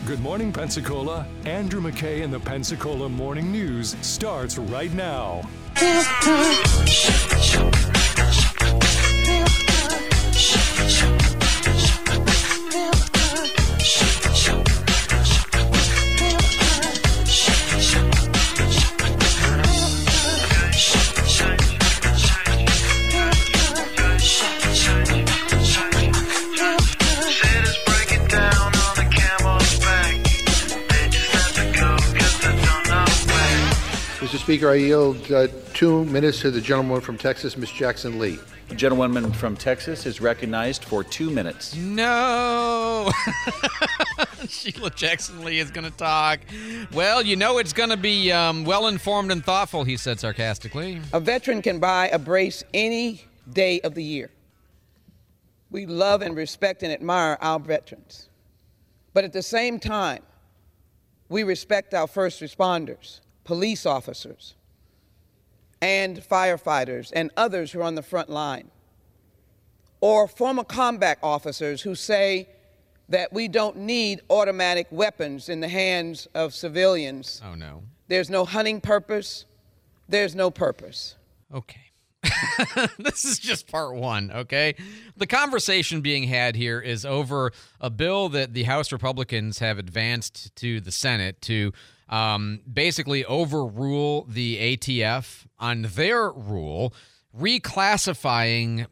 Good morning, Pensacola. Andrew McKay and the Pensacola Morning News starts right now. Mr. Speaker, I yield 2 minutes to the gentlewoman from Texas, Ms. Jackson Lee. The gentlewoman from Texas is recognized for 2 minutes. No! Sheila Jackson Lee is going to talk. Well, you know it's going to be well-informed and thoughtful, he said sarcastically. A veteran can buy a brace any day of the year. We love and respect and admire our veterans. But at the same time, we respect our first responders, police officers, and firefighters, and others who are on the front line, or former combat officers who say that we don't need automatic weapons in the hands of civilians. Oh, no. There's no hunting purpose. There's no purpose. Okay. This is just part one, okay? The conversation being had here is over a bill that the House Republicans have advanced to the Senate to basically overrule the ATF on their rule, reclassifying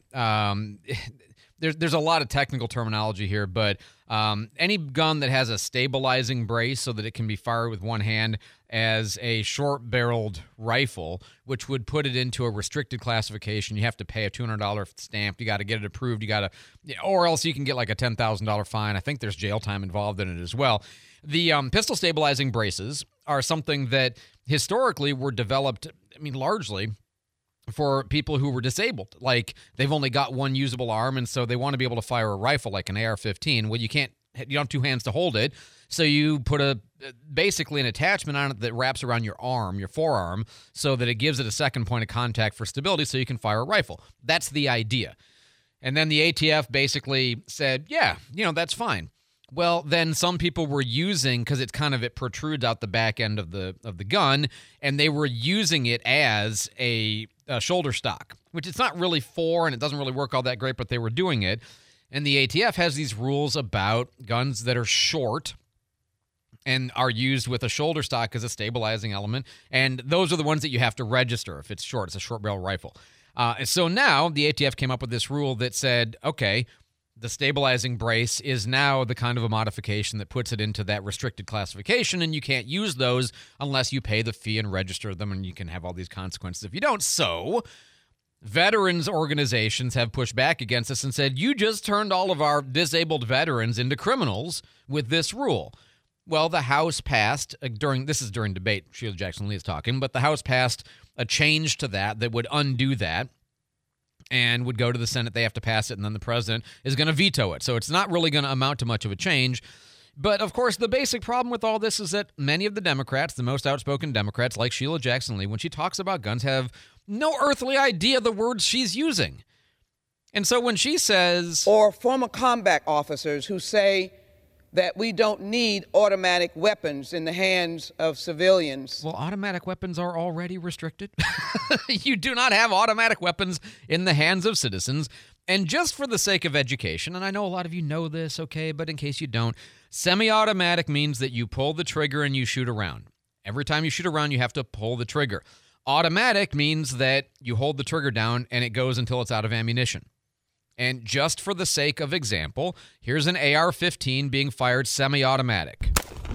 there's a lot of technical terminology here, but any gun that has a stabilizing brace so that it can be fired with one hand as a short-barreled rifle, which would put it into a restricted classification. You have to pay a $200 stamp. You got to get it approved. Or else you can get like a $10,000 fine. I think there's jail time involved in it as well. The pistol stabilizing braces are something that historically were developed, largely for people who were disabled. Like, they've only got one usable arm, and so they want to be able to fire a rifle like an AR-15. Well, you don't have two hands to hold it, so you put basically an attachment on it that wraps around your arm, your forearm, so that it gives it a second point of contact for stability so you can fire a rifle. That's the idea. And then the ATF basically said, yeah, that's fine. Well, then some people were using, because it protrudes out the back end of the gun, and they were using it as a shoulder stock, which it's not really for, and it doesn't really work all that great, but they were doing it. And the ATF has these rules about guns that are short and are used with a shoulder stock as a stabilizing element, and those are the ones that you have to register if it's short. It's a short barrel rifle. And so now the ATF came up with this rule that said, okay, the stabilizing brace is now the kind of a modification that puts it into that restricted classification, and you can't use those unless you pay the fee and register them, and you can have all these consequences if you don't. So veterans organizations have pushed back against this and said, you just turned all of our disabled veterans into criminals with this rule. Well, the House passed, during debate, Sheila Jackson Lee is talking, but the House passed a change to that would undo that, and would go to the Senate. They have to pass it, and then the president is going to veto it. So it's not really going to amount to much of a change. But, of course, the basic problem with all this is that many of the Democrats, the most outspoken Democrats, like Sheila Jackson Lee, when she talks about guns, have no earthly idea the words she's using. And so when she says... Or former combat officers who say that we don't need automatic weapons in the hands of civilians. Well, automatic weapons are already restricted. You do not have automatic weapons in the hands of citizens. And just for the sake of education, and I know a lot of you know this, okay, but in case you don't, semi-automatic means that you pull the trigger and you shoot around. Every time you shoot around, you have to pull the trigger. Automatic means that you hold the trigger down and it goes until it's out of ammunition. And just for the sake of example, here's an AR-15 being fired semi-automatic.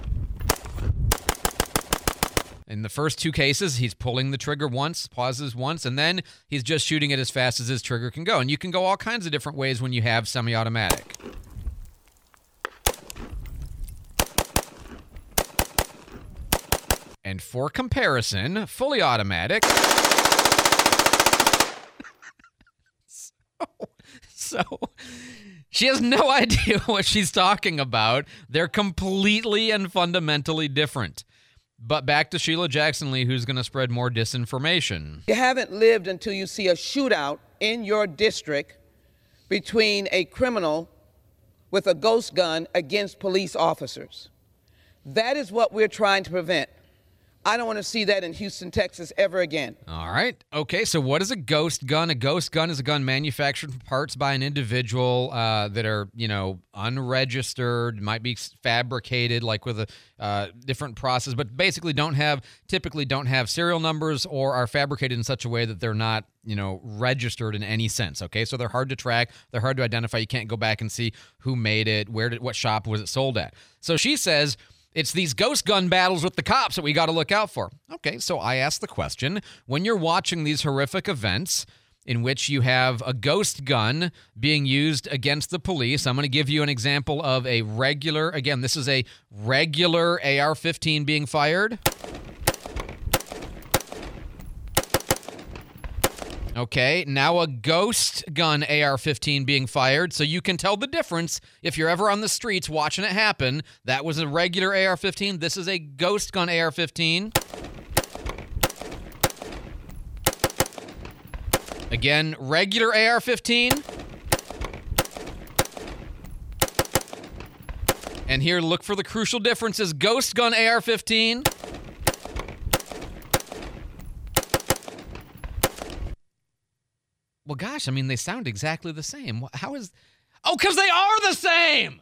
In the first two cases, he's pulling the trigger once, pauses once, and then he's just shooting it as fast as his trigger can go. And you can go all kinds of different ways when you have semi-automatic. And for comparison, fully automatic... So she has no idea what she's talking about. They're completely and fundamentally different. But back to Sheila Jackson Lee, who's going to spread more disinformation. You haven't lived until you see a shootout in your district between a criminal with a ghost gun against police officers. That is what we're trying to prevent. I don't want to see that in Houston, Texas ever again. All right. Okay, so what is a ghost gun? A ghost gun is a gun manufactured from parts by an individual that are, unregistered, might be fabricated, like with a different process, but basically typically don't have serial numbers or are fabricated in such a way that they're not, registered in any sense. Okay, so they're hard to track. They're hard to identify. You can't go back and see who made it, what shop was it sold at. So she says, it's these ghost gun battles with the cops that we got to look out for. Okay, so I asked the question, when you're watching these horrific events in which you have a ghost gun being used against the police, I'm going to give you an example of this is a regular AR-15 being fired. Okay, now a ghost gun AR-15 being fired, so you can tell the difference if you're ever on the streets watching it happen. That was a regular AR-15. This is a ghost gun AR-15. Again, regular AR-15. And here, look for the crucial differences. Ghost gun AR-15. Well, gosh, they sound exactly the same. How is... Oh, because they are the same!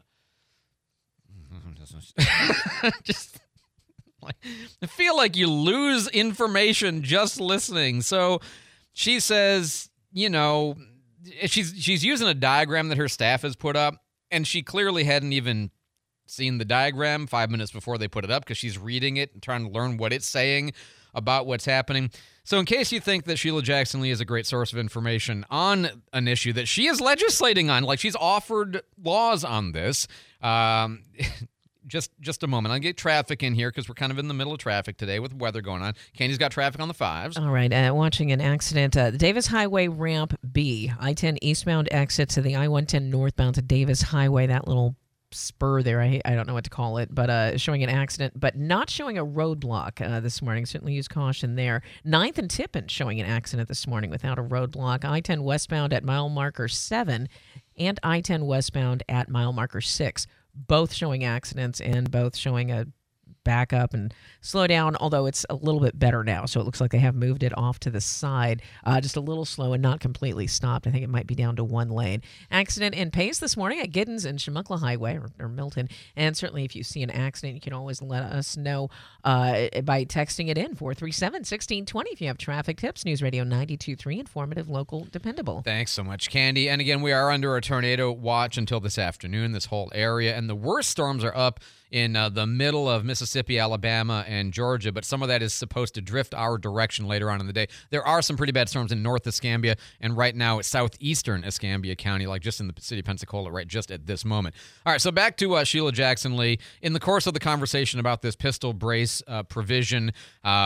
I feel like you lose information just listening. So she says, she's using a diagram that her staff has put up, and she clearly hadn't even seen the diagram 5 minutes before they put it up because she's reading it and trying to learn what it's saying about what's happening. So in case you think that Sheila Jackson Lee is a great source of information on an issue that she is legislating on, like she's offered laws on this, just a moment. I'll get traffic in here because we're kind of in the middle of traffic today with weather going on. Candy's got traffic on the 5s. All right, watching an accident. Davis Highway Ramp B, I-10 eastbound exit to the I-110 northbound to Davis Highway, that little spur there, I don't know what to call it, but showing an accident, but not showing a roadblock this morning. Certainly use caution there. 9th and Tippin showing an accident this morning without a roadblock. I-10 westbound at mile marker 7 and I-10 westbound at mile marker 6, both showing accidents and both showing a back up and slow down, although it's a little bit better now. So it looks like they have moved it off to the side, just a little slow and not completely stopped. I think it might be down to one lane. Accident in Pace this morning at Giddens and Chumuckla Highway or Milton. And certainly if you see an accident, you can always let us know by texting it in, 437-1620 if you have traffic tips. News Radio 92.3, informative, local, dependable. Thanks so much, Candy. And again, we are under a tornado watch until this afternoon, this whole area. And the worst storms are up in the middle of Mississippi, Alabama, and Georgia, but some of that is supposed to drift our direction later on in the day. There are some pretty bad storms in North Escambia, and right now it's southeastern Escambia County, like just in the city of Pensacola, right just at this moment. All right, so back to Sheila Jackson Lee. In the course of the conversation about this pistol brace provision,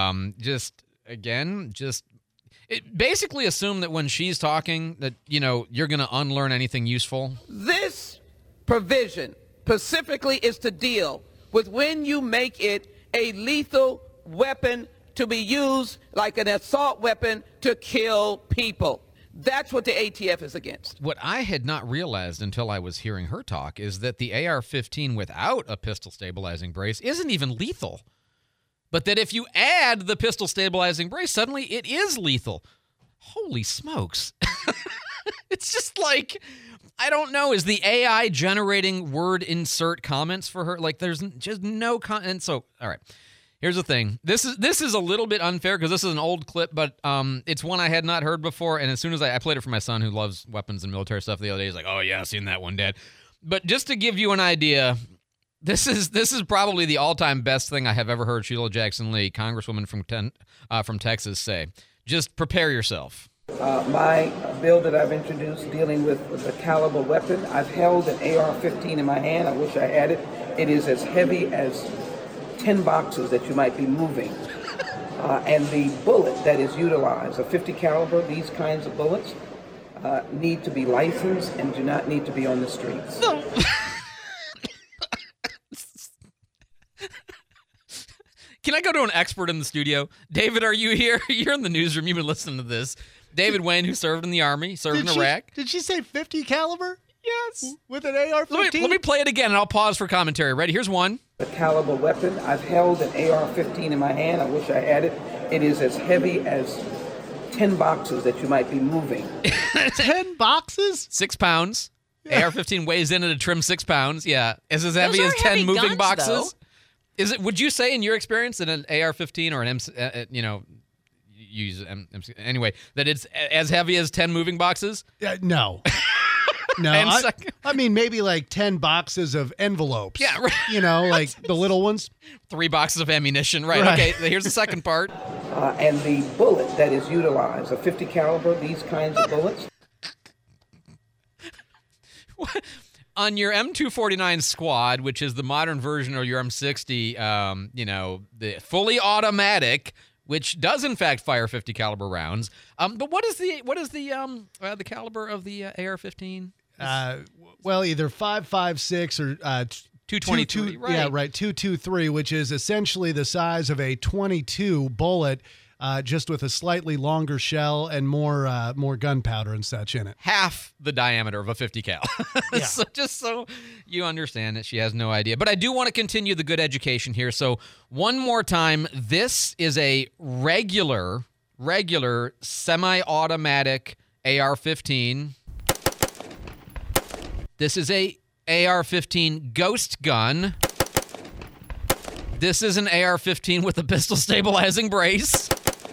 basically assume that when she's talking that, you're going to unlearn anything useful. This provision specifically is to deal with when you make it a lethal weapon to be used like an assault weapon to kill people. That's what the ATF is against. What I had not realized until I was hearing her talk is that the AR-15 without a pistol stabilizing brace isn't even lethal. But that if you add the pistol stabilizing brace, suddenly it is lethal. Holy smokes. It's just like... I don't know. Is the AI generating word insert comments for her? Like, there's just no and so, all right. Here's the thing. This is a little bit unfair because this is an old clip, but it's one I had not heard before. And as soon as I played it for my son who loves weapons and military stuff the other day, he's like, "Oh yeah, I've seen that one, Dad." But just to give you an idea, this is probably the all-time best thing I have ever heard Sheila Jackson Lee, Congresswoman from Texas, say. Just prepare yourself. My bill that I've introduced dealing with the caliber weapon, I've held an AR-15 in my hand. I wish I had it. It is as heavy as 10 boxes that you might be moving. And the bullet that is utilized, a 50 caliber, these kinds of bullets, need to be licensed and do not need to be on the streets. No. Can I go to an expert in the studio? David, are you here? You're in the newsroom. You've been listening to this. David Wayne, who served in the Army, served in Iraq. Did she say 50 caliber? Yes. With an AR-15? Let me play it again, and I'll pause for commentary. Ready? Here's one. A caliber weapon. I've held an AR-15 in my hand. I wish I had it. It is as heavy as 10 boxes that you might be moving. 10 boxes? 6 pounds. AR-15 weighs in at a trim 6 pounds. Yeah. Is as heavy Those as are 10 heavy moving guns, boxes. though. Is it? Would you say, in your experience, that an AR-15 or an anyway, that it's as heavy as 10 moving boxes? No. No, I mean maybe like 10 boxes of envelopes. Yeah, right. You know, like the little ones. 3 boxes of ammunition. Right. Right. Okay. Here's the second part. And the bullet that is utilized, a 50 caliber, these kinds of bullets. On your M249 Squad, which is the modern version of your M60, the fully automatic, which does in fact fire 50 caliber rounds. But what is the caliber of the AR-15? Well, either 5.56 or 223. Right. Yeah, right. 223, which is essentially the size of a .22 bullet, just with a slightly longer shell and more gunpowder and such in it. Half the diameter of a 50 cal. Yeah. So just so you understand that she has no idea. But I do want to continue the good education here. So one more time, this is a regular semi-automatic AR-15. This is a AR-15 ghost gun. This is an AR-15 with a pistol stabilizing brace.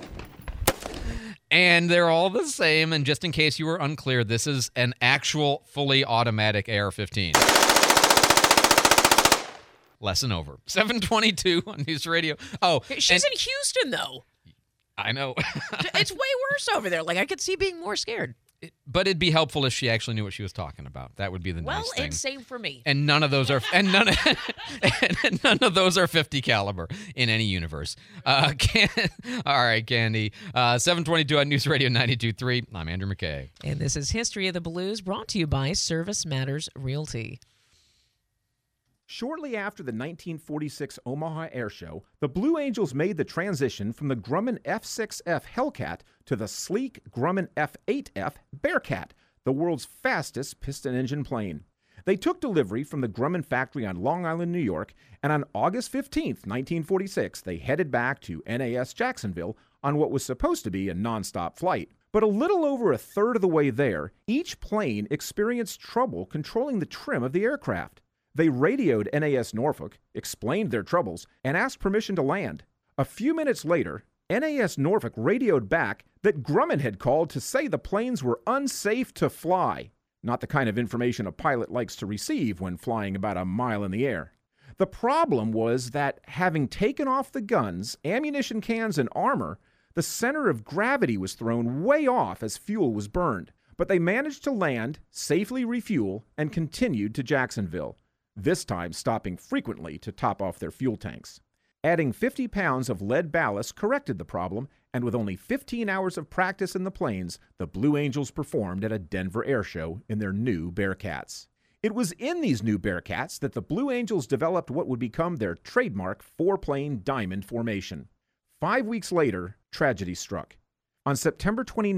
And they're all the same. And just in case you were unclear, this is an actual fully automatic AR-15. Lesson over. 722 on News Radio. Oh, She's in Houston, though. I know. It's way worse over there. Like, I could see being more scared. But it'd be helpful if she actually knew what she was talking about. That would be the nice thing. Well, and same for me. And none of those are and none of those are 50 caliber in any universe. All right, Candy. 722 on News Radio 92.3. I'm Andrew McKay. And this is History of the Blues, brought to you by Service Matters Realty. Shortly after the 1946 Omaha Air Show, the Blue Angels made the transition from the Grumman F6F Hellcat to the sleek Grumman F8F Bearcat, the world's fastest piston engine plane. They took delivery from the Grumman factory on Long Island, New York, and on August 15, 1946, they headed back to NAS Jacksonville on what was supposed to be a nonstop flight. But a little over a third of the way there, each plane experienced trouble controlling the trim of the aircraft. They radioed NAS Norfolk, explained their troubles, and asked permission to land. A few minutes later, NAS Norfolk radioed back that Grumman had called to say the planes were unsafe to fly. Not the kind of information a pilot likes to receive when flying about a mile in the air. The problem was that, having taken off the guns, ammunition cans, and armor, the center of gravity was thrown way off as fuel was burned. But they managed to land, safely refuel, and continued to Jacksonville, this time stopping frequently to top off their fuel tanks. Adding 50 pounds of lead ballast corrected the problem, and with only 15 hours of practice in the planes, the Blue Angels performed at a Denver air show in their new Bearcats. It was in these new Bearcats that the Blue Angels developed what would become their trademark four-plane diamond formation. 5 weeks later, tragedy struck. On September 29,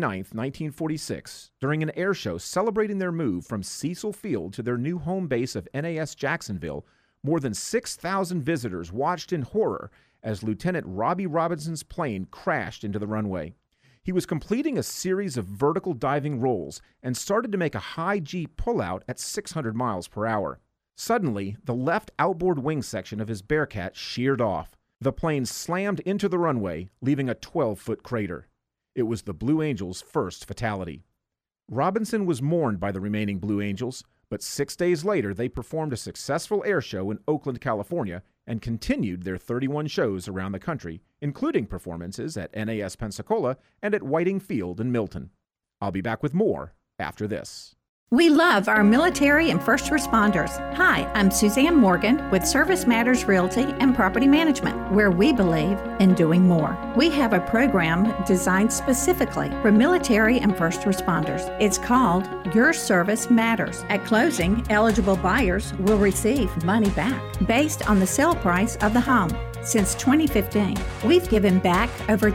1946, during an air show celebrating their move from Cecil Field to their new home base of NAS Jacksonville, more than 6,000 visitors watched in horror as Lieutenant Robbie Robinson's plane crashed into the runway. He was completing a series of vertical diving rolls and started to make a high G pullout at 600 miles per hour. Suddenly, the left outboard wing section of his Bearcat sheared off. The plane slammed into the runway, leaving a 12-foot crater. It was the Blue Angels' first fatality. Robinson was mourned by the remaining Blue Angels, but 6 days later they performed a successful air show in Oakland, California, and continued their 31 shows around the country, including performances at NAS Pensacola and at Whiting Field in Milton. I'll be back with more after this. We love our military and first responders. Hi, I'm Suzanne Morgan with Service Matters Realty and Property Management, where we believe in doing more. We have a program designed specifically for military and first responders. It's called Your Service Matters. At closing, eligible buyers will receive money back based on the sale price of the home. Since 2015, we've given back over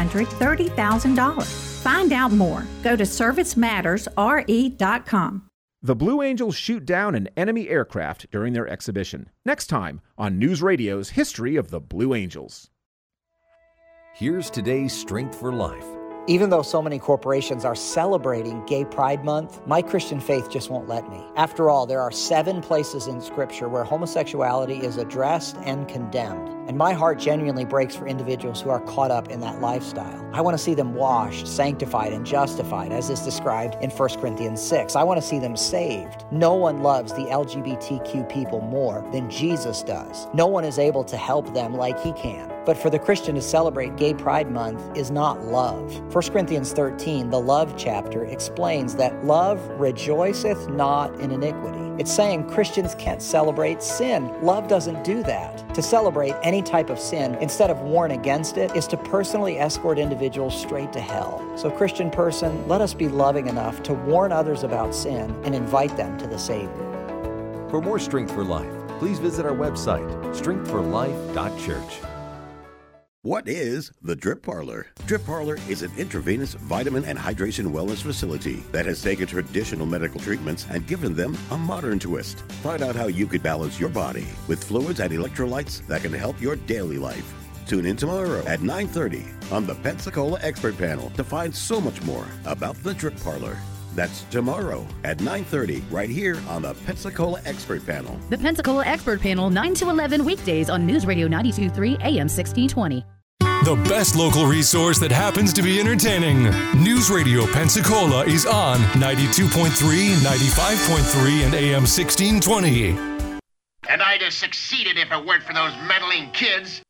$230,000. Find out more. Go to ServiceMattersRE.com. The Blue Angels shoot down an enemy aircraft during their exhibition. Next time on News Radio's History of the Blue Angels. Here's today's Strength for Life. Even though so many corporations are celebrating Gay Pride Month, my Christian faith just won't let me. After all, there are 7 places in Scripture where homosexuality is addressed and condemned. And my heart genuinely breaks for individuals who are caught up in that lifestyle. I want to see them washed, sanctified, and justified, as is described in 1 Corinthians 6. I want to see them saved. No one loves the LGBTQ people more than Jesus does. No one is able to help them like he can. But for the Christian to celebrate Gay Pride Month is not love. 1 Corinthians 13, the love chapter, explains that love rejoiceth not in iniquity. It's saying Christians can't celebrate sin. Love doesn't do that. To celebrate any type of sin, instead of warn against it, is to personally escort individuals straight to hell. So Christian person, let us be loving enough to warn others about sin and invite them to the Savior. For more Strength for Life, please visit our website, strengthforlife.church. What is the Drip Parlor? Drip Parlor is an intravenous vitamin and hydration wellness facility that has taken traditional medical treatments and given them a modern twist. Find out how you could balance your body with fluids and electrolytes that can help your daily life. Tune in tomorrow at 9:30 on the Pensacola Expert Panel to find so much more about the Drip Parlor. That's tomorrow at 9:30 right here on the Pensacola Expert Panel. The Pensacola Expert Panel, 9 to 11 weekdays on News Radio 92.3 AM 1620. The best local resource that happens to be entertaining. News Radio Pensacola is on 92.3, 95.3, and AM 1620. And I'd have succeeded if it weren't for those meddling kids.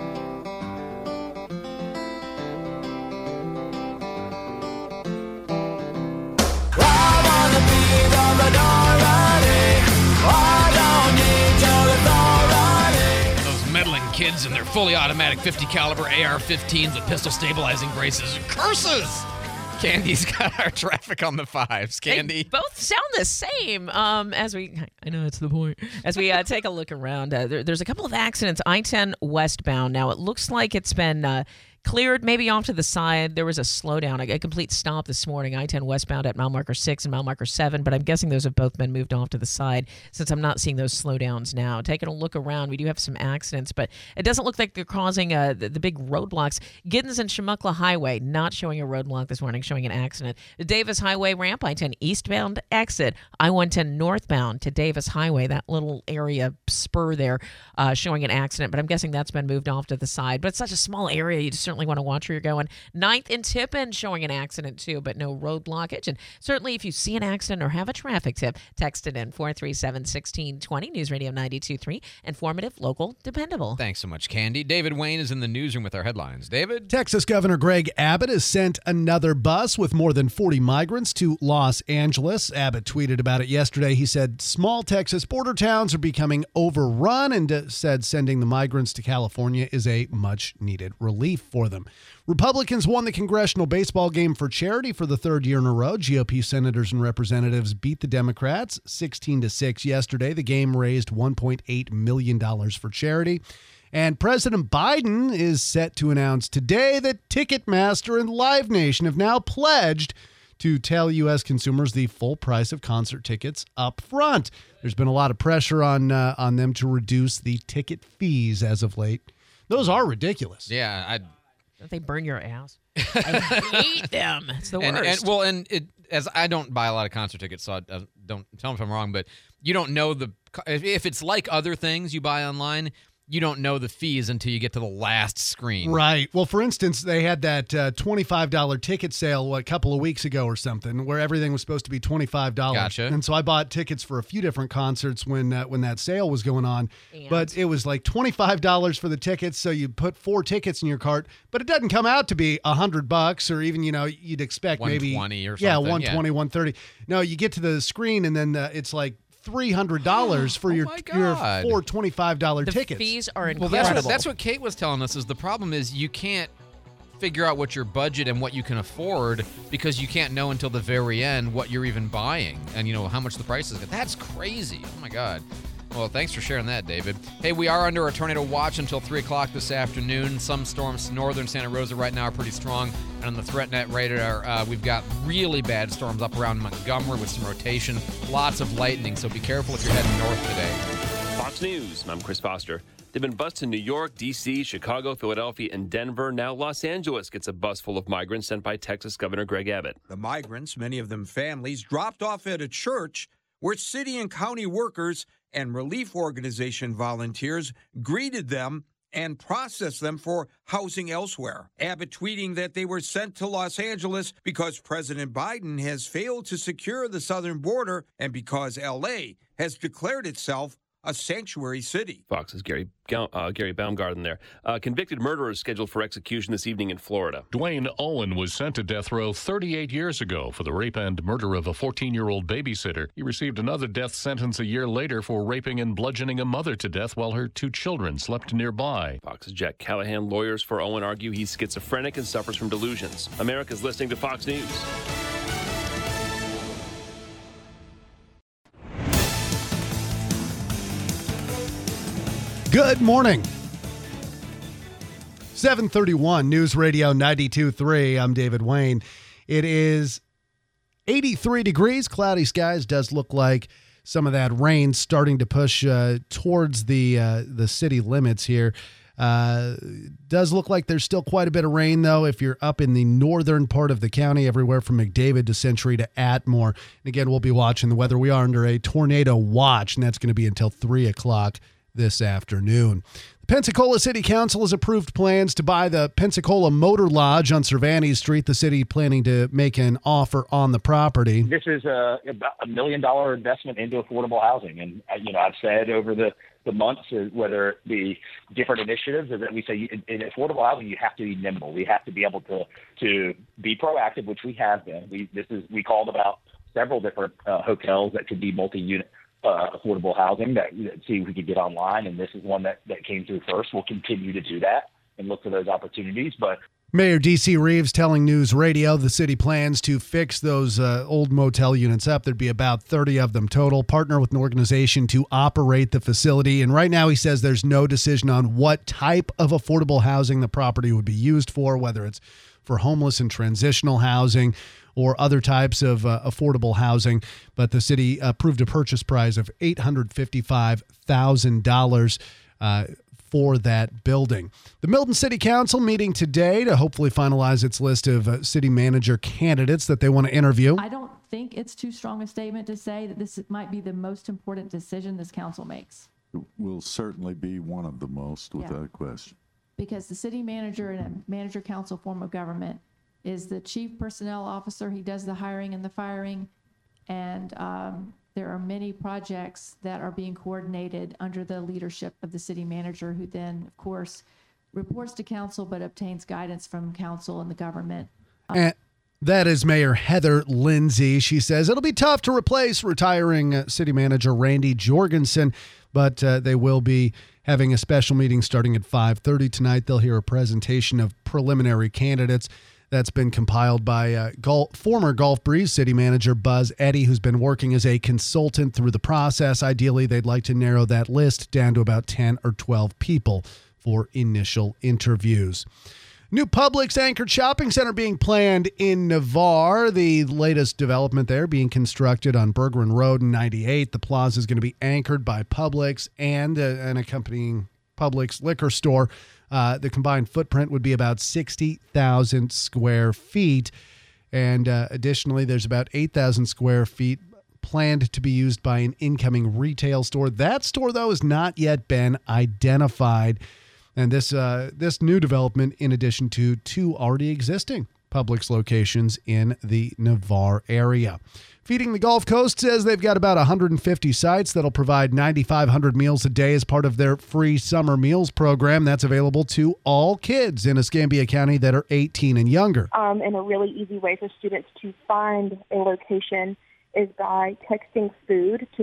Meddling kids and their fully automatic 50 caliber AR-15s with pistol stabilizing braces. Curses! Candy's got our traffic on the 5s. Candy. They both sound the same. As we, I know it's the point. As we take a look around, there's a couple of accidents. I-10 westbound. Now it looks like it's been cleared, maybe off to the side. There was a slowdown, a complete stop this morning. I-10 westbound at mile marker 6 and mile marker 7, but I'm guessing those have both been moved off to the side since I'm not seeing those slowdowns now. Taking a look around, we do have some accidents, but it doesn't look like they're causing the big roadblocks. Giddens and Chemukla Highway, not showing a roadblock this morning, showing an accident. The Davis Highway ramp, I-10 eastbound exit, I-110 northbound to Davis Highway, that little area spur there, showing an accident, but I'm guessing that's been moved off to the side. But it's such a small area, you just certainly want to watch where you're going. 9th and Tippin showing an accident too, but no road blockage. And certainly if you see an accident or have a traffic tip, text it in 437-1620. News Radio 92.3. Informative, local, dependable. Thanks so much, Candy. David Wayne is in the newsroom with our headlines. David? Texas Governor Greg Abbott has sent another bus with more than 40 migrants to Los Angeles. Abbott tweeted about it yesterday. He said small Texas border towns are becoming overrun and said sending the migrants to California is a much-needed relief for them. Republicans won the congressional baseball game for charity for the 3rd year in a row. GOP senators and representatives beat the Democrats 16-6 yesterday. The game raised $1.8 million for charity. And President Biden is set to announce today that Ticketmaster and Live Nation have now pledged to tell U.S. consumers the full price of concert tickets up front. There's been a lot of pressure on them to reduce the ticket fees as of late. Those are ridiculous. Yeah, Don't they burn your ass? I hate them. It's the worst. As I don't buy a lot of concert tickets, so I don't tell me if I'm wrong, but you don't know if it's like other things you buy online, you don't know the fees until you get to the last screen. Right. Well, for instance, they had that $25 ticket sale a couple of weeks ago or something where everything was supposed to be $25. Gotcha. And so I bought tickets for a few different concerts when that sale was going on. But it was like $25 for the tickets, so you put 4 tickets in your cart, but it doesn't come out to be $100 or even, you'd expect maybe $120 or something. Yeah, $120, $130. No, you get to the screen and then it's like $300 for your 4 $25 the tickets. Fees are incredible. Well, that's what Kate was telling us. Is the problem is you can't figure out what your budget and what you can afford because you can't know until the very end what you're even buying and how much the price is. That's crazy. Oh my God. Well, thanks for sharing that, David. Hey, we are under a tornado watch until 3 o'clock this afternoon. Some storms northern Santa Rosa right now are pretty strong. And on the ThreatNet radar, we've got really bad storms up around Montgomery with some rotation. Lots of lightning, so be careful if you're heading north today. Fox News, I'm Chris Foster. They've been bused in New York, D.C., Chicago, Philadelphia, and Denver. Now Los Angeles gets a bus full of migrants sent by Texas Governor Greg Abbott. The migrants, many of them families, dropped off at a church where city and county workers and relief organization volunteers greeted them and processed them for housing elsewhere. Abbott tweeting that they were sent to Los Angeles because President Biden has failed to secure the southern border and because L.A. has declared itself a sanctuary city. Fox's Gary Baumgarten there. Convicted murderer is scheduled for execution this evening in Florida. Dwayne Owen was sent to death row 38 years ago for the rape and murder of a 14-year-old babysitter. He received another death sentence a year later for raping and bludgeoning a mother to death while her 2 children slept nearby. Fox's Jack Callahan. Lawyers for Owen argue he's schizophrenic and suffers from delusions. America's listening to Fox News. Good morning. 7:31 News Radio 92.3. I'm David Wayne. It is 83 degrees, cloudy skies. Does look like some of that rain starting to push towards the city limits here. Does look like there's still quite a bit of rain, though, if you're up in the northern part of the county, everywhere from McDavid to Century to Atmore. And again, we'll be watching the weather. We are under a tornado watch, and that's going to be until 3 o'clock this afternoon. The Pensacola City Council has approved plans to buy the Pensacola Motor Lodge on Cervantes Street. The city planning to make an offer on the property. This is about $1 million investment into affordable housing. And, I've said over the months, whether it be different initiatives, or that we say in affordable housing, you have to be nimble. We have to be able to be proactive, which we have been. We called about several different hotels that could be multi-unit affordable housing that see if we could get online, and this is one that came through first. We'll continue to do that and look for those opportunities. But Mayor D.C. Reeves telling News Radio the city plans to fix those old motel units up. There'd be about 30 of them total. Partner with an organization to operate the facility. And right now he says there's no decision on what type of affordable housing the property would be used for, whether it's for homeless and transitional housing or other types of affordable housing. But the city approved a purchase price of $855,000 for that building. The Milton City Council meeting today to hopefully finalize its list of city manager candidates that they want to interview. I don't think it's too strong a statement to say that this might be the most important decision this council makes. It will certainly be one of the most, without question. Because the city manager in a manager council form of government is the chief personnel officer. He does the hiring and the firing. And there are many projects that are being coordinated under the leadership of the city manager, who then, of course, reports to council but obtains guidance from council and the government. And that is Mayor Heather Lindsay. She says it'll be tough to replace retiring city manager Randy Jorgensen, but they will be having a special meeting starting at 5:30 tonight. They'll hear a presentation of preliminary candidates. That's been compiled by former Gulf Breeze city manager Buzz Eddy, who's been working as a consultant through the process. Ideally, they'd like to narrow that list down to about 10 or 12 people for initial interviews. New Publix anchored shopping center being planned in Navarre. The latest development there being constructed on Bergeron Road in 98. The plaza is going to be anchored by Publix and an accompanying Publix liquor store. The combined footprint would be about 60,000 square feet. And additionally, there's about 8,000 square feet planned to be used by an incoming retail store. That store, though, has not yet been identified. And this new development, in addition to 2 already existing Publix locations in the Navarre area. Feeding the Gulf Coast says they've got about 150 sites that'll provide 9,500 meals a day as part of their free summer meals program. That's available to all kids in Escambia County that are 18 and younger. And a really easy way for students to find a location is by texting food to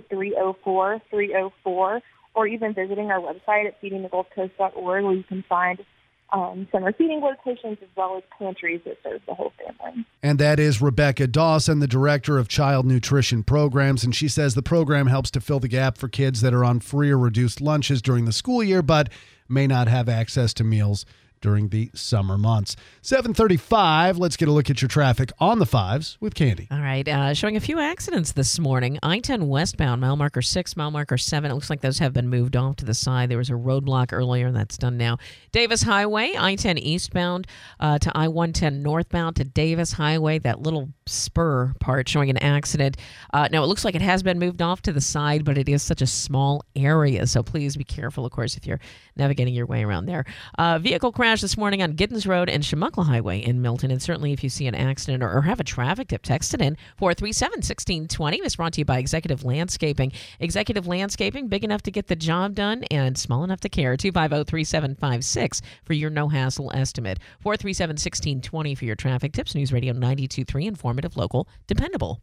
304-304, or even visiting our website at feedingthegulfcoast.org, where you can find summer feeding locations, as well as pantries that serve the whole family. And that is Rebecca Dawson, the director of Child Nutrition Programs. And she says the program helps to fill the gap for kids that are on free or reduced lunches during the school year, but may not have access to meals during the summer months. 7:35. Let's get a look at your traffic on the 5s with Candy. All right. Showing a few accidents this morning. I-10 westbound, mile marker 6, mile marker 7. It looks like those have been moved off to the side. There was a roadblock earlier, and that's done now. Davis Highway, I-10 eastbound to I-110 northbound to Davis Highway. That little spur part showing an accident. Now, it looks like it has been moved off to the side, but it is such a small area, so please be careful, of course, if you're navigating your way around there. Vehicle crash this morning on Giddens Road and Chumuckla Highway in Milton. And certainly if you see an accident or have a traffic tip, text it in 437-1620. This brought to you by Executive Landscaping. Executive Landscaping, big enough to get the job done and small enough to care. 250-3756 for your no-hassle estimate. 437-1620 for your traffic tips. News Radio 92.3, informative, local, dependable.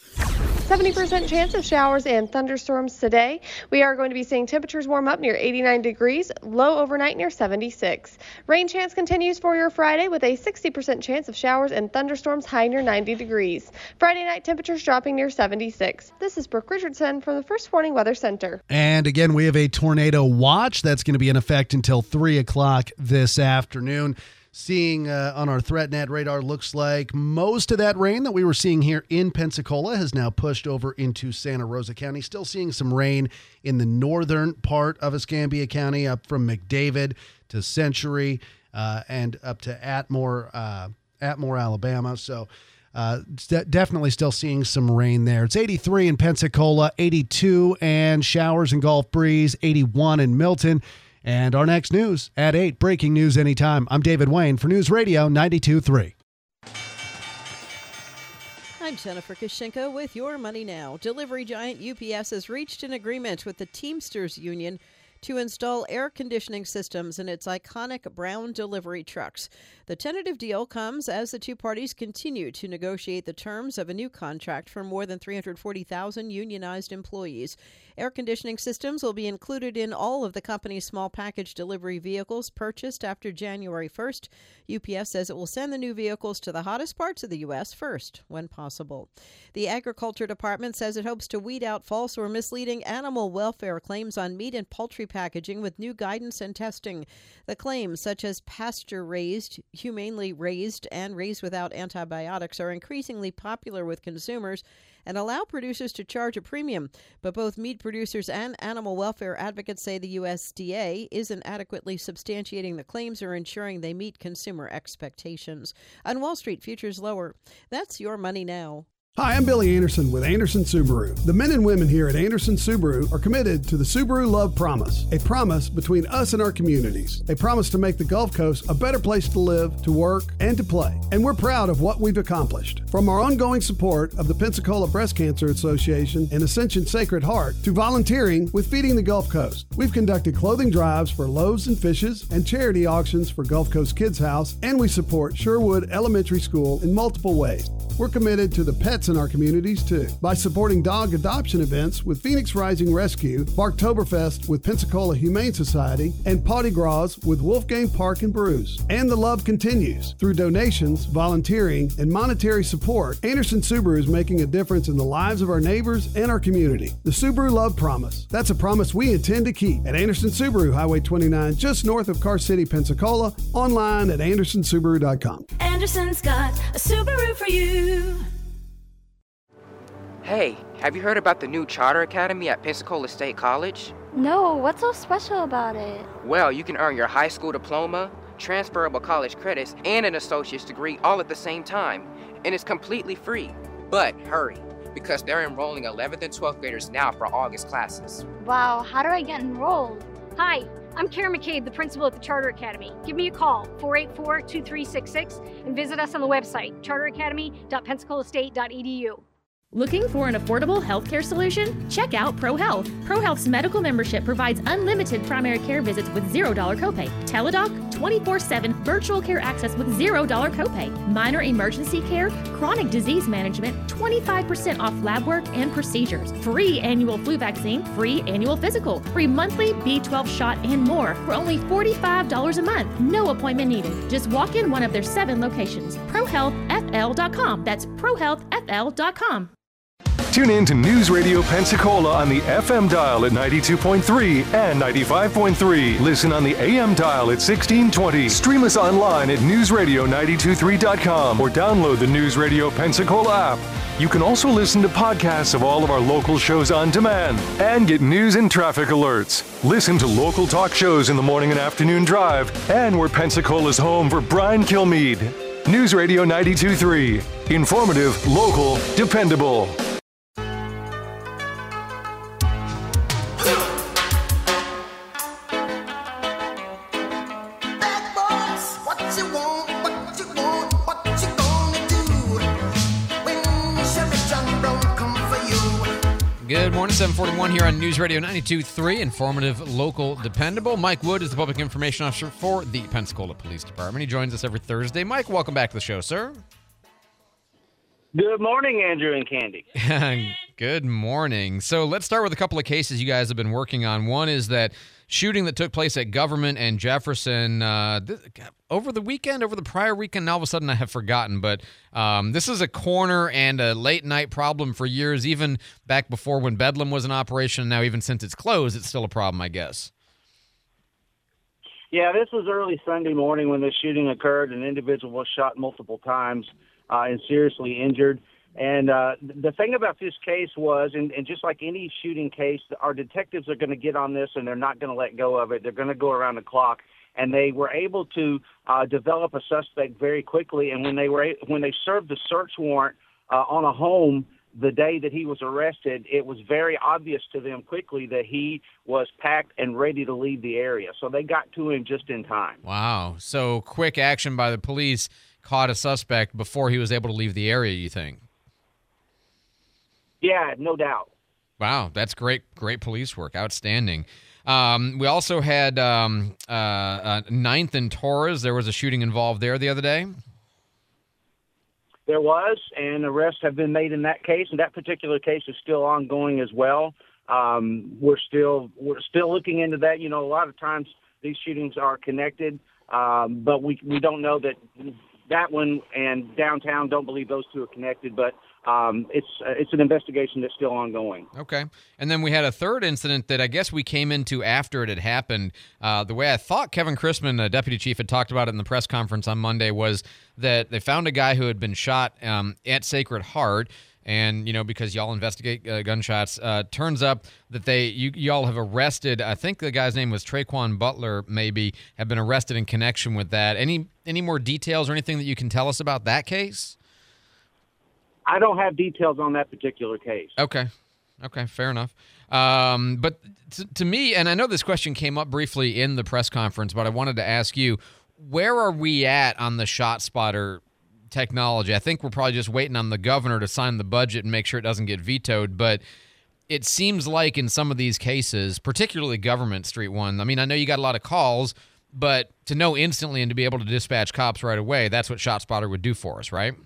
70% chance of showers and thunderstorms today. We are going to be seeing temperatures warm up near 89 degrees, low overnight near 76. Rain chance continues for your Friday with a 60% chance of showers and thunderstorms, high near 90 degrees. Friday night temperatures dropping near 76. This is Brooke Richardson from the First Warning Weather Center. And again, we have a tornado watch that's going to be in effect until 3 o'clock this afternoon. Seeing on our ThreatNet radar, looks like most of that rain that we were seeing here in Pensacola has now pushed over into Santa Rosa County. Still seeing some rain in the northern part of Escambia County, up from McDavid to Century and up to Atmore, Alabama. So definitely still seeing some rain there. It's 83 in Pensacola, 82 and showers and Gulf breeze, 81 in Milton. And our next news at 8, breaking news anytime. I'm David Wayne for News Radio 92.3. I'm Jennifer Kashenko with Your Money Now. Delivery giant UPS has reached an agreement with the Teamsters Union to install air conditioning systems in its iconic brown delivery trucks. The tentative deal comes as the two parties continue to negotiate the terms of a new contract for more than 340,000 unionized employees. Air conditioning systems will be included in all of the company's small package delivery vehicles purchased after January 1st. UPS says it will send the new vehicles to the hottest parts of the U.S. first, when possible. The Agriculture Department says it hopes to weed out false or misleading animal welfare claims on meat and poultry packaging with new guidance and testing. The claims, such as pasture-raised, humanely raised, and raised without antibiotics, are increasingly popular with consumers and allow producers to charge a premium. But both meat producers and animal welfare advocates say the USDA isn't adequately substantiating the claims or ensuring they meet consumer expectations. On Wall Street, futures lower. That's Your Money Now. Hi, I'm Billy Anderson with Anderson Subaru. The men and women here at Anderson Subaru are committed to the Subaru Love Promise, a promise between us and our communities. A promise to make the Gulf Coast a better place to live, to work, and to play. And we're proud of what we've accomplished. From our ongoing support of the Pensacola Breast Cancer Association and Ascension Sacred Heart to volunteering with Feeding the Gulf Coast. We've conducted clothing drives for Loaves and Fishes and charity auctions for Gulf Coast Kids House, and we support Sherwood Elementary School in multiple ways. We're committed to the pets in our communities, too, by supporting dog adoption events with Phoenix Rising Rescue, Barktoberfest with Pensacola Humane Society, and Potty Gras with Wolfgang Park and Brews. And the love continues. Through donations, volunteering, and monetary support, Anderson Subaru is making a difference in the lives of our neighbors and our community. The Subaru Love Promise. That's a promise we intend to keep at Anderson Subaru, Highway 29, just north of Car City, Pensacola, online at andersonsubaru.com. Anderson's got a Subaru for you. Hey, have you heard about the new Charter Academy at Pensacola State College? No, what's so special about it? Well, you can earn your high school diploma, transferable college credits, and an associate's degree all at the same time. And it's completely free. But hurry, because they're enrolling 11th and 12th graders now for August classes. Wow, how do I get enrolled? Hi, I'm Karen McCabe, the principal at the Charter Academy. Give me a call, 484-2366, and visit us on the website, charteracademy.pensacolaState.edu. Looking for an affordable healthcare solution? Check out ProHealth. ProHealth's medical membership provides unlimited primary care visits with $0 copay, Teladoc, 24/7 virtual care access with $0 copay, minor emergency care, chronic disease management, 25% off lab work and procedures, free annual flu vaccine, free annual physical, free monthly B12 shot, and more for only $45 a month. No appointment needed. Just walk in one of their 7 locations. ProHealthFL.com. That's ProHealthFL.com. Tune in to News Radio Pensacola on the FM dial at 92.3 and 95.3. Listen on the AM dial at 1620. Stream us online at newsradio923.com or download the News Radio Pensacola app. You can also listen to podcasts of all of our local shows on demand and get news and traffic alerts. Listen to local talk shows in the morning and afternoon drive, and we're Pensacola's home for Brian Kilmeade. News Radio 92.3. Informative, local, dependable. Good morning, 741 here on News Radio 92.3, informative, local, dependable. Mike Wood is the Public Information Officer for the Pensacola Police Department. He joins us every Thursday. Mike, welcome back to the show, sir. Good morning, Andrew and Candy. Good morning. So let's start with a couple of cases you guys have been working on. One is that shooting that took place at Government and Jefferson over the prior weekend. Now all of a sudden I have forgotten, but this is a corner and a late night problem for years, even back before when Bedlam was in operation. Now even since it's closed, it's still a problem, I guess. Yeah, this was early Sunday morning when this shooting occurred. An individual was shot multiple times and seriously injured. And the thing about this case was, and just like any shooting case, our detectives are going to get on this and they're not going to let go of it. They're going to go around the clock. And they were able to develop a suspect very quickly. And when they served the search warrant on a home the day that he was arrested, it was very obvious to them quickly that he was packed and ready to leave the area. So they got to him just in time. Wow. So quick action by the police caught a suspect before he was able to leave the area, you think? Yeah, no doubt. Wow, that's great police work. Outstanding. We also had 9th and Torres. There was a shooting involved there the other day. There was, and arrests have been made in that case, and that particular case is still ongoing as well. We're still looking into that. You know, a lot of times these shootings are connected, but we don't know that one and downtown, don't believe those two are connected, but it's an investigation that's still ongoing. Okay. And then we had a third incident that I guess we came into after it had happened. The way I thought Kevin Chrisman, deputy chief, had talked about it in the press conference on Monday was that they found a guy who had been shot at Sacred Heart. And, you know, because y'all investigate gunshots, turns up that y'all have arrested, I think the guy's name was Traquan Butler, maybe, have been arrested in connection with that. Any more details or anything that you can tell us about that case? I don't have details on that particular case. Okay, fair enough. But to me, and I know this question came up briefly in the press conference, but I wanted to ask you, where are we at on the ShotSpotter technology? I think we're probably just waiting on the governor to sign the budget and make sure it doesn't get vetoed, but it seems like in some of these cases, particularly Government Street one, I mean, I know you got a lot of calls, but to know instantly and to be able to dispatch cops right away, that's what ShotSpotter would do for us, right?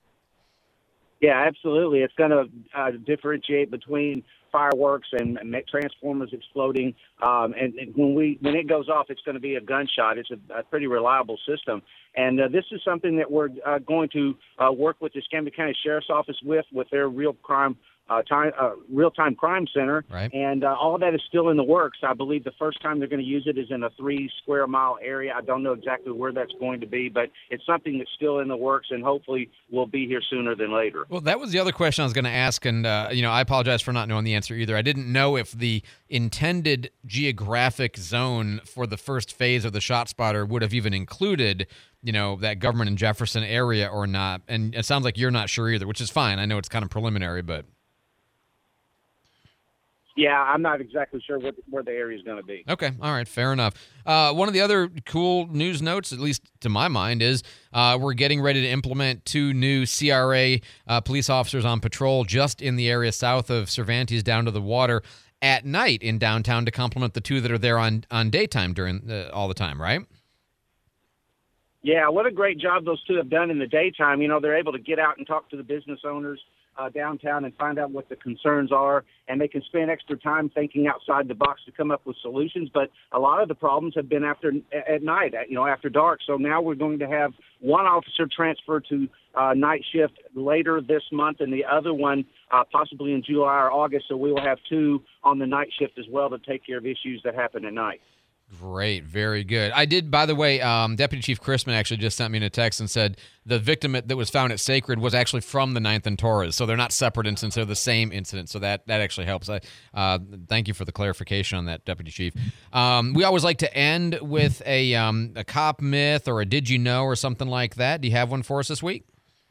Yeah, absolutely. It's going to differentiate between fireworks and transformers exploding. And when it goes off, it's going to be a gunshot. It's a pretty reliable system. And this is something that we're going to work with the Escambia County Sheriff's Office with their real-time crime center. Right. And all of that is still in the works. I believe the first time they're going to use it is in a 3 square mile area. I don't know exactly where that's going to be, but it's something that's still in the works and hopefully will be here sooner than later. Well, that was the other question I was going to ask, and I apologize for not knowing the answer either. I didn't know if the intended geographic zone for the first phase of the ShotSpotter would have even included, that Government and Jefferson area or not. And it sounds like you're not sure either, which is fine. I know it's kind of preliminary, but... Yeah, I'm not exactly sure where the area is going to be. Okay, all right, fair enough. One of the other cool news notes, at least to my mind, is we're getting ready to implement 2 new CRA police officers on patrol just in the area south of Cervantes down to the water at night in downtown to complement the 2 that are there on daytime during all the time, right? Yeah, what a great job those 2 have done in the daytime. You know, they're able to get out and talk to the business owners downtown and find out what the concerns are, and they can spend extra time thinking outside the box to come up with solutions. But a lot of the problems have been at night, after dark. So now we're going to have one officer transfer to night shift later this month, and the other one possibly in July or August. So we will have 2 on the night shift as well to take care of issues that happen at night. Great. Very good. I did, by the way, Deputy Chief Chrisman actually just sent me a text and said the victim that was found at Sacred was actually from the 9th and Torres. So they're not separate incidents. They're the same incident. So that actually helps. Thank you for the clarification on that, Deputy Chief. We always like to end with a cop myth or a did you know or something like that. Do you have one for us this week?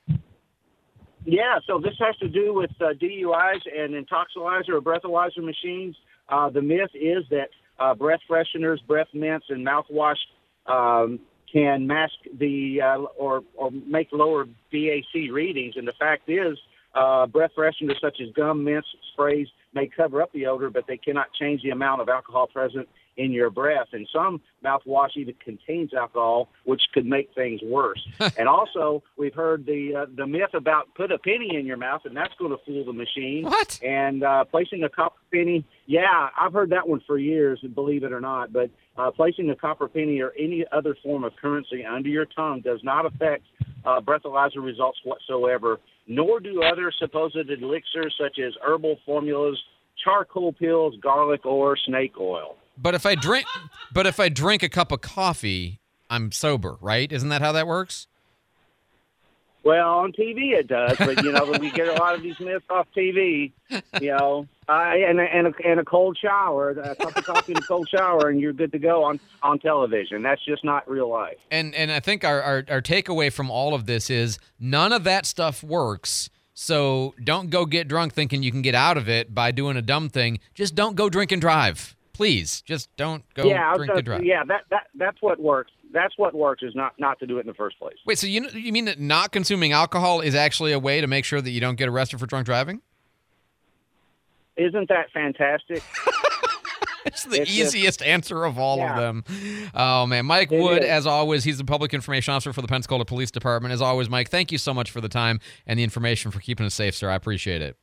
Yeah, so this has to do with DUIs and intoxilizer or breathalyzer machines. The myth is that breath fresheners, breath mints, and mouthwash can mask the or make lower BAC readings. And the fact is, breath fresheners such as gum, mints, sprays may cover up the odor, but they cannot change the amount of alcohol present in your breath. And some mouthwash even contains alcohol, which could make things worse. And also, we've heard the myth about put a penny in your mouth, and that's going to fool the machine. What? And placing a copper penny, yeah, I've heard that one for years, believe it or not. But placing a copper penny or any other form of currency under your tongue does not affect breathalyzer results whatsoever, nor do other supposed elixirs such as herbal formulas, charcoal pills, garlic, or snake oil. But if I drink a cup of coffee, I'm sober, right? Isn't that how that works? Well, on TV it does, but we get a lot of these myths off TV. And a cold shower, a cup of coffee and a cold shower, and you're good to go on television. That's just not real life. And I think our takeaway from all of this is none of that stuff works. So don't go get drunk thinking you can get out of it by doing a dumb thing. Just don't go drink and drive. Please, just don't go drink and drive. Yeah, that's what works. That's what works is not to do it in the first place. Wait, so you mean that not consuming alcohol is actually a way to make sure that you don't get arrested for drunk driving? Isn't that fantastic? It's the easiest answer of all of them. Oh, man. Mike Wood, as always, he's the Public Information Officer for the Pensacola Police Department. As always, Mike, thank you so much for the time and the information for keeping us safe, sir. I appreciate it.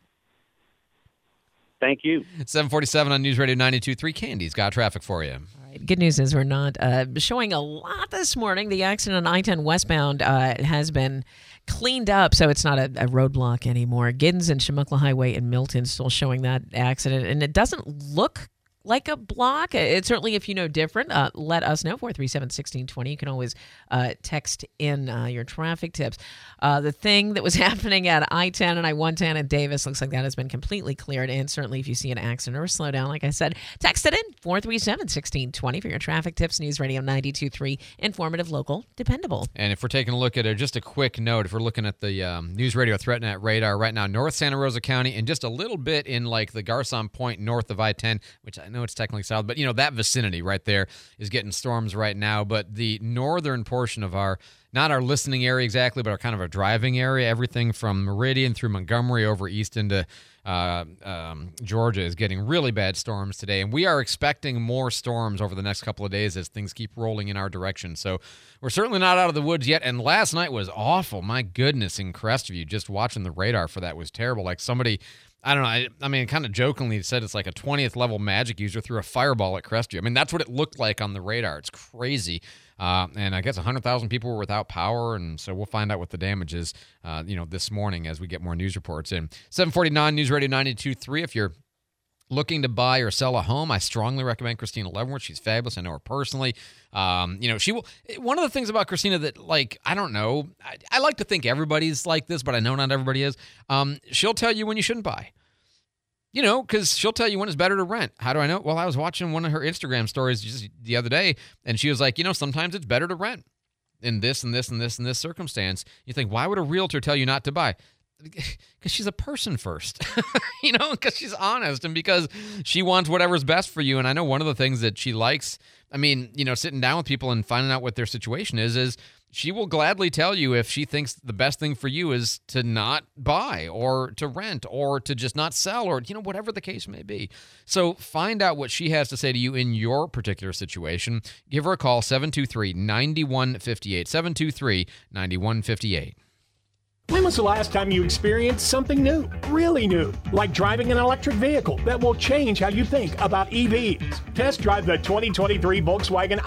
Thank you. 747 on News Radio 92.3. Candy's got traffic for you. All right. Good news is we're not showing a lot this morning. The accident on I-10 westbound has been cleaned up, so it's not a roadblock anymore. Giddens and Chemukla Highway in Milton still showing that accident, and it doesn't look like a block. It's certainly, if you know different, let us know. 437-1620. You can always text in your traffic tips. The thing that was happening at I-10 and I-110 at Davis looks like that has been completely cleared. And certainly if you see an accident or a slowdown, like I said, text it in. 437-1620 for your traffic tips. News Radio 92.3. Informative, local, dependable. And if we're taking a look at it, just a quick note, if we're looking at the News Radio ThreatNet radar right now, North Santa Rosa County and just a little bit in like the Garcon Point north of I-10, which I know it's technically south, but that vicinity right there is getting storms right now. But the northern portion of not our listening area exactly, but our kind of a driving area, everything from Meridian through Montgomery over east into Georgia is getting really bad storms today. And we are expecting more storms over the next couple of days as things keep rolling in our direction. So we're certainly not out of the woods yet. And last night was awful. My goodness, in Crestview, just watching the radar for that was terrible. Like somebody, I don't know, I mean, kind of jokingly said it's like a 20th level magic user threw a fireball at Crestview. I mean, that's what it looked like on the radar. It's crazy. And I guess 100,000 people were without power, and so we'll find out what the damage is, this morning as we get more news reports in. 749 News Radio 92.3. If you're looking to buy or sell a home, I strongly recommend Christina Leavenworth. She's fabulous. I know her personally. She will. One of the things about Christina that, like, I don't know, I like to think everybody's like this, but I know not everybody is. She'll tell you when you shouldn't buy. Because she'll tell you when it's better to rent. How do I know? Well, I was watching one of her Instagram stories just the other day, and she was like, sometimes it's better to rent in this and this and this and this circumstance. You think, why would a realtor tell you not to buy? because she's a person first, because she's honest and because she wants whatever's best for you. And I know one of the things that she likes, sitting down with people and finding out what their situation is she will gladly tell you if she thinks the best thing for you is to not buy or to rent or to just not sell or, whatever the case may be. So find out what she has to say to you in your particular situation. Give her a call, 723-9158, 723-9158. When was the last time you experienced something new, really new, like driving an electric vehicle that will change how you think about EVs? Test drive the 2023 Volkswagen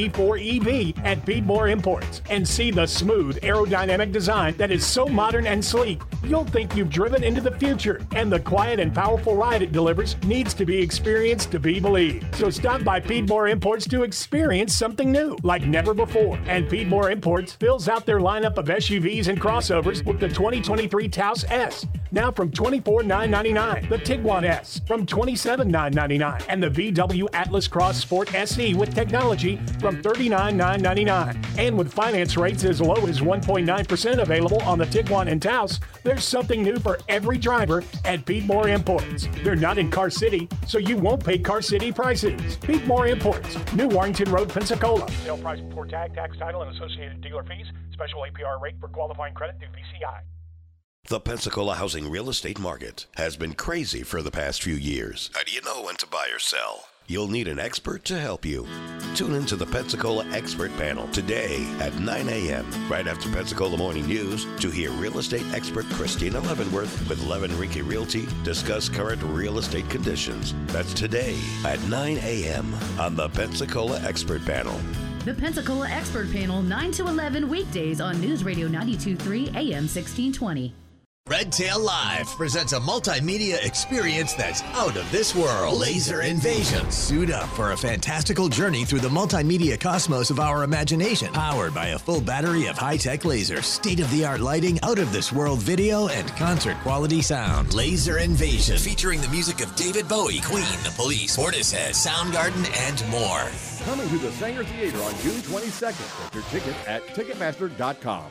ID4 EV at Piedmore Imports and see the smooth aerodynamic design that is so modern and sleek, you'll think you've driven into the future, and the quiet and powerful ride it delivers needs to be experienced to be believed. So stop by Piedmore Imports to experience something new, like never before. And Piedmore Imports fills out their lineup of SUVs and crossovers with the 2023 Taos S, now from $24,999. The Tiguan S from $27,999. And the VW Atlas Cross Sport SE with technology from $39,999. And with finance rates as low as 1.9% available on the Tiguan and Taos, there's something new for every driver at Piedmore Imports. They're not in Car City, so you won't pay Car City prices. Piedmore Imports, New Warrington Road, Pensacola. Sale price before tag, tax, title, and associated dealer fees. Special APR rate for qualifying credit through VCI. The Pensacola housing real estate market has been crazy for the past few years. How do you know when to buy or sell? You'll need an expert to help you. Tune into the Pensacola Expert Panel today at 9 a.m. right after Pensacola Morning News to hear real estate expert Christina Leavenworth with Leavenworth Realty discuss current real estate conditions. That's today at 9 a.m. on the Pensacola Expert Panel. The Pensacola Expert Panel, 9 to 11 weekdays on News Radio 92.3 AM 1620. Red Tail Live presents a multimedia experience that's out of this world. Laser Invasion. Suit up for a fantastical journey through the multimedia cosmos of our imagination. Powered by a full battery of high-tech lasers, state-of-the-art lighting, out-of-this-world video, and concert-quality sound. Laser Invasion. Featuring the music of David Bowie, Queen, The Police, Portishead, Soundgarden, and more. Coming to the Sanger Theater on June 22nd. Get your ticket at Ticketmaster.com.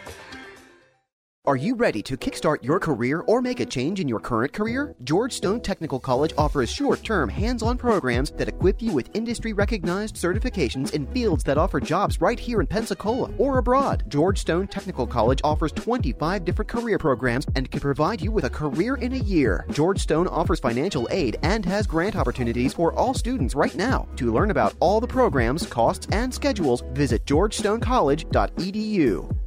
Are you ready to kickstart your career or make a change in your current career? George Stone Technical College offers short-term, hands-on programs that equip you with industry-recognized certifications in fields that offer jobs right here in Pensacola or abroad. George Stone Technical College offers 25 different career programs and can provide you with a career in a year. George Stone offers financial aid and has grant opportunities for all students right now. To learn about all the programs, costs, and schedules, visit georgestonecollege.edu.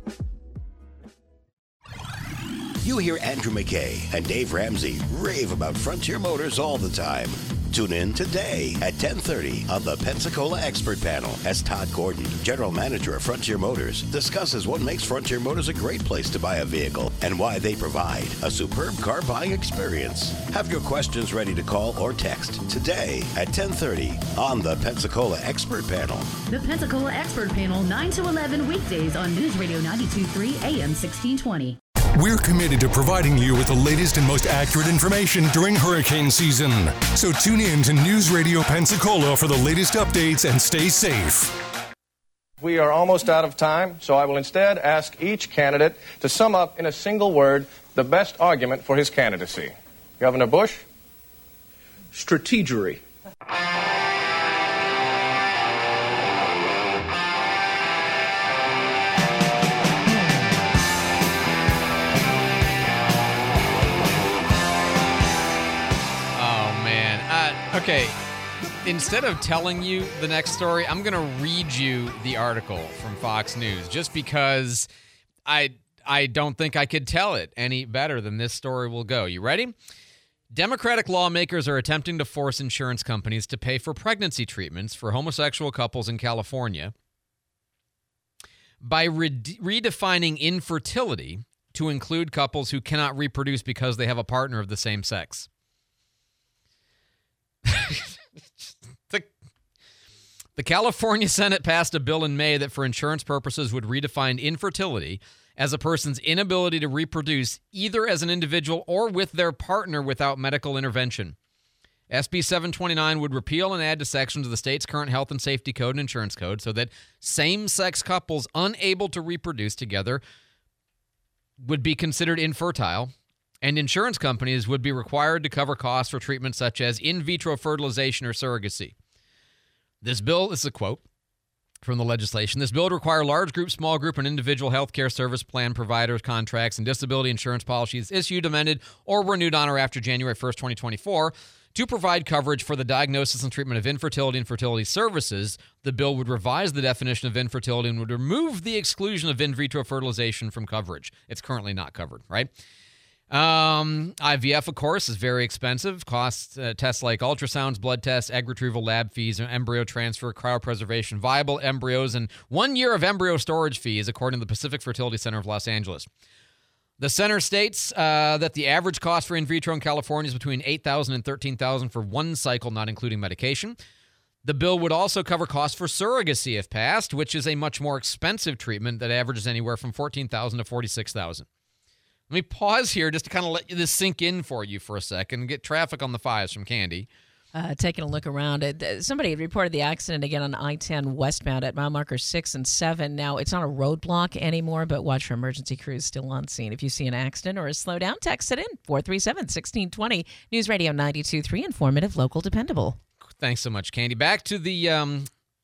You hear Andrew McKay and Dave Ramsey rave about Frontier Motors all the time. Tune in today at 10:30 on the Pensacola Expert Panel as Todd Gordon, General Manager of Frontier Motors, discusses what makes Frontier Motors a great place to buy a vehicle and why they provide a superb car buying experience. Have your questions ready to call or text today at 10:30 on the Pensacola Expert Panel. The Pensacola Expert Panel, 9 to 11 weekdays on News Radio 92.3 AM 1620. We're committed to providing you with the latest and most accurate information during hurricane season. So tune in to News Radio Pensacola for the latest updates and stay safe. We are almost out of time, so I will instead ask each candidate to sum up in a single word the best argument for his candidacy. Governor Bush? Strategery. Okay, instead of telling you the next story, I'm going to read you the article from Fox News just because I don't think I could tell it any better than this story will go. You ready? Democratic lawmakers are attempting to force insurance companies to pay for pregnancy treatments for homosexual couples in California by redefining infertility to include couples who cannot reproduce because they have a partner of the same sex. The California Senate passed a bill in May that for insurance purposes would redefine infertility as a person's inability to reproduce either as an individual or with their partner without medical intervention. SB 729 would repeal and add to sections of the state's current health and safety code and insurance code so that same-sex couples unable to reproduce together would be considered infertile, and insurance companies would be required to cover costs for treatments such as in vitro fertilization or surrogacy. This is a quote from the legislation. This bill would require large group, small group, and individual health care service plan providers, contracts, and disability insurance policies issued, amended, or renewed on or after January 1st, 2024 to provide coverage for the diagnosis and treatment of infertility and fertility services. The bill would revise the definition of infertility and would remove the exclusion of in vitro fertilization from coverage. It's currently not covered, right? IVF, of course, is very expensive. Costs tests like ultrasounds, blood tests, egg retrieval, lab fees, embryo transfer, cryopreservation, viable embryos, and 1 year of embryo storage fees, according to the Pacific Fertility Center of Los Angeles. The center states that the average cost for in vitro in California is between $8,000 and $13,000 for one cycle, not including medication. The bill would also cover costs for surrogacy if passed, which is a much more expensive treatment that averages anywhere from $14,000 to $46,000. Let me pause here just to kind of let this sink in for you for a second and get traffic on the fives from Candy. Taking a look around, somebody had reported the accident again on I-10 westbound at mile markers 6 and 7. Now, it's not a roadblock anymore, but watch for emergency crews still on scene. If you see an accident or a slowdown, text it in, 437-1620. News Radio 92.3, informative, local, dependable. Thanks so much, Candy. Back to the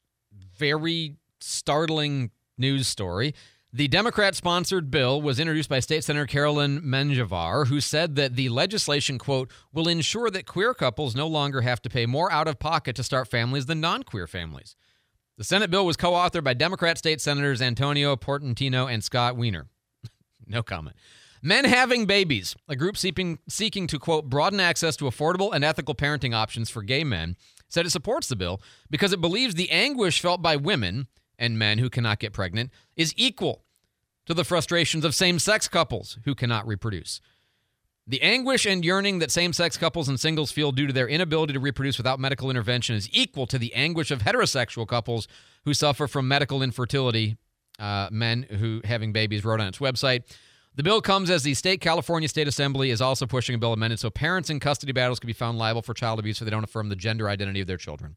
very startling news story. The Democrat-sponsored bill was introduced by State Senator Carolyn Menjivar, who said that the legislation, quote, will ensure that queer couples no longer have to pay more out-of-pocket to start families than non-queer families. The Senate bill was co-authored by Democrat State Senators Antonio Portantino and Scott Wiener. No comment. Men Having Babies, a group seeking to, quote, broaden access to affordable and ethical parenting options for gay men, said it supports the bill because it believes the anguish felt by women and men who cannot get pregnant is equal to the frustrations of same-sex couples who cannot reproduce. The anguish and yearning that same-sex couples and singles feel due to their inability to reproduce without medical intervention is equal to the anguish of heterosexual couples who suffer from medical infertility, Men Who Having Babies wrote on its website. The bill comes as the California State Assembly is also pushing a bill amended so parents in custody battles can be found liable for child abuse if they don't affirm the gender identity of their children.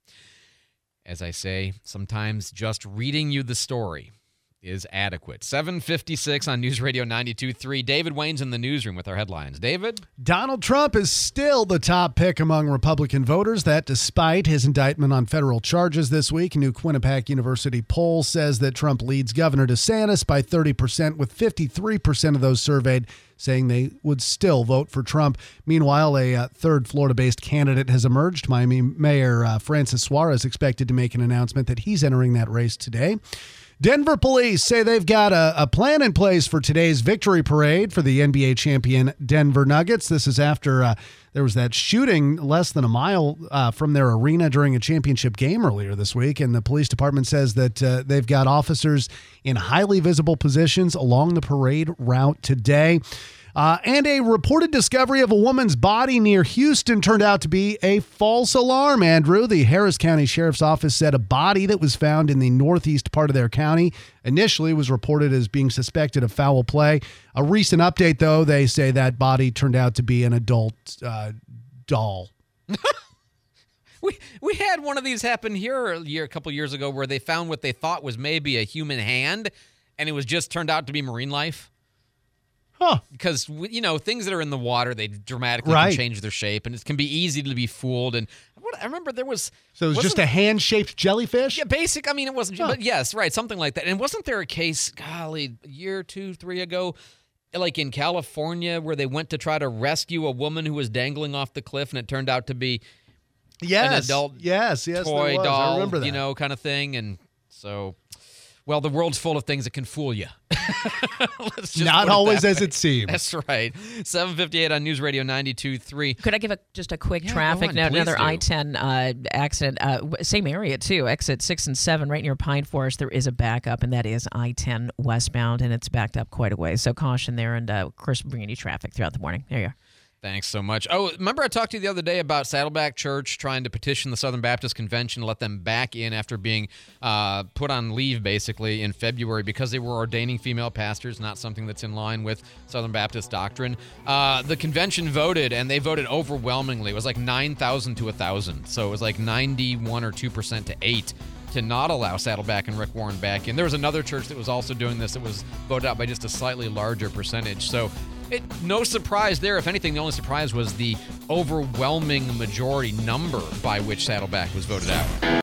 As I say, sometimes just reading you the story is adequate. 7:56 on News Radio 92.3. David Wayne's in the newsroom with our headlines. David? Donald Trump is still the top pick among Republican voters, that despite his indictment on federal charges this week. A new Quinnipiac University poll says that Trump leads Governor DeSantis by 30%, with 53% of those surveyed saying they would still vote for Trump. Meanwhile, a third Florida-based candidate has emerged. Miami Mayor Francis Suarez expected to make an announcement that he's entering that race today. Denver police say they've got a plan in place for today's victory parade for the NBA champion Denver Nuggets. This is after there was that shooting less than a mile from their arena during a championship game earlier this week, and the police department says that they've got officers in highly visible positions along the parade route today. And a reported discovery of a woman's body near Houston turned out to be a false alarm, Andrew. The Harris County Sheriff's Office said a body that was found in the northeast part of their county initially was reported as being suspected of foul play. A recent update, though, they say that body turned out to be an adult doll. We had one of these happen here a couple years ago where they found what they thought was maybe a human hand, and it was just turned out to be marine life. Huh. Because, things that are in the water, they dramatically can change their shape, and it can be easy to be fooled. And I remember there was... So it was just a hand-shaped jellyfish? Yeah, it wasn't... Huh. But yes, right, something like that. And wasn't there a case, a year, 2, 3 ago, like in California, where they went to try to rescue a woman who was dangling off the cliff, and it turned out to be an adult toy doll, I remember that. Kind of thing. And so... Well, the world's full of things that can fool you. Not always as it seems. That's right. 7:58 on News Radio 92.3. Could I give just a quick traffic note? Another I-10 accident, same area too. Exit 6 and 7, right near Pine Forest. There is a backup, and that is I-10 westbound, and it's backed up quite a ways. So caution there, and of course, bringing you traffic throughout the morning. There you are. Thanks so much. Oh, remember I talked to you the other day about Saddleback Church trying to petition the Southern Baptist Convention to let them back in after being put on leave, basically, in February because they were ordaining female pastors, not something that's in line with Southern Baptist doctrine. The convention voted, and they voted overwhelmingly. It was like 9,000 to 1,000. So it was like 91 or 2% to 8 to not allow Saddleback and Rick Warren back in. There was another church that was also doing this that was voted out by just a slightly larger percentage. So no surprise there. If anything, the only surprise was the overwhelming majority number by which Saddleback was voted out.